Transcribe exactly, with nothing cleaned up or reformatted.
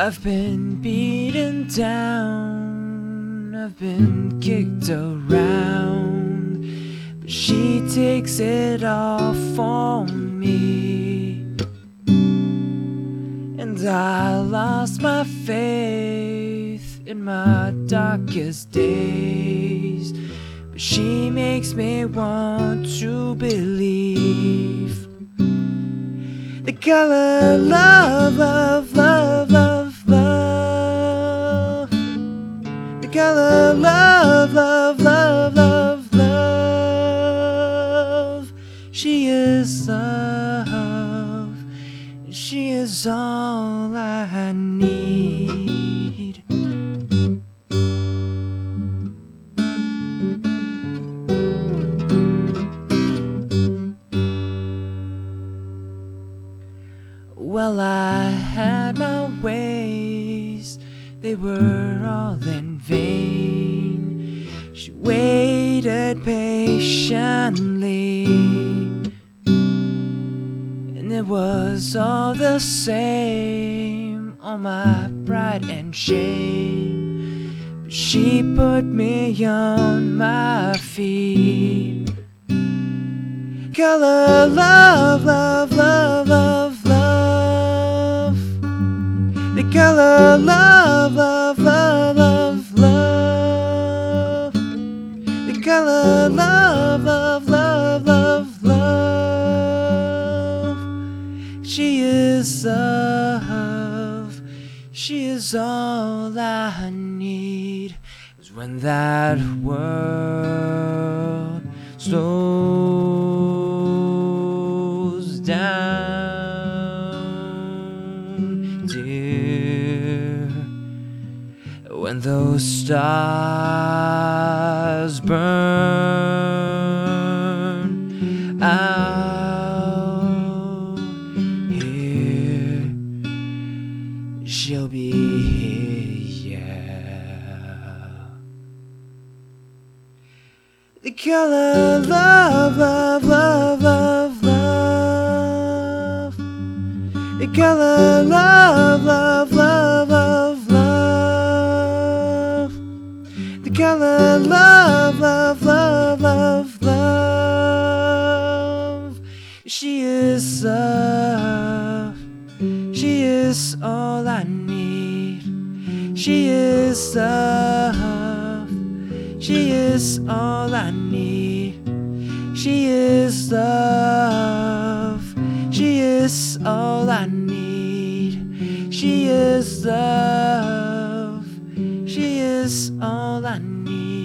I've been beaten down, I've been kicked around, but she takes it all for me. And I lost my faith in my darkest days, but she makes me want to believe. The color love, love, love, love, love. The color love, love, love, love, love. She is love. She is all I need. Well, I had my ways, they were all in vain. She waited patiently, and it was all the same, all my pride and shame. But she put me on my feet. Color love, love, love, love, love. The color love, love, love, love, love. The color love, love, love, love, love. She is love. She is all I need. 'Cause when that world slows down, dear, when those stars burn out, here she'll be here, yeah. The color love, love, love, love, love. The color love, love, love, love, love. The color love, love, love, love, love. She is love. She is all I need. She is love. She is all I need. She is love. She is all I need. She is love. She is all I need.